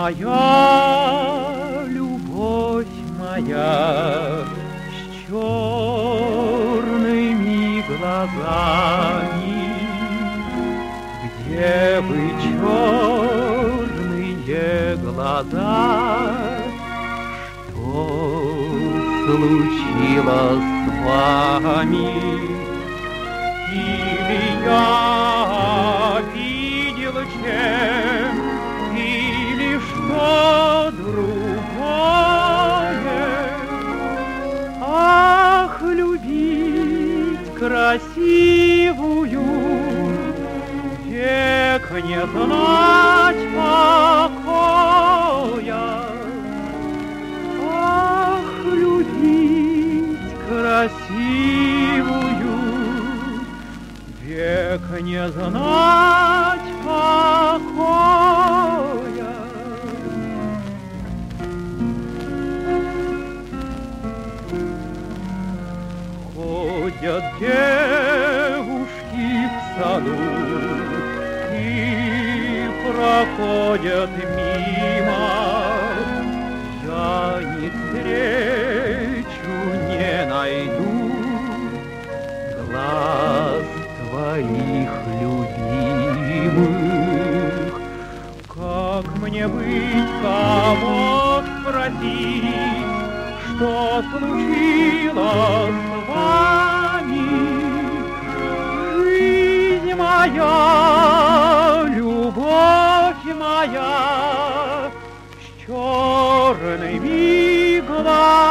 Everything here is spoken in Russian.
моя, любовь моя, с черными глазами, где вы, черные глаза, что случилось с вами? Или я видел чем, или что другое? Ах, любить красивую, век не знать покоя. Ах, любить красивую, век не знать покоя. Ходят девушки в саду и проходят мимо. Я не встречу, не найду глаз твоих любимых. Как мне быть, кого спросить, что случилось с вами? Жизнь моя, любовь моя, с черными глазами.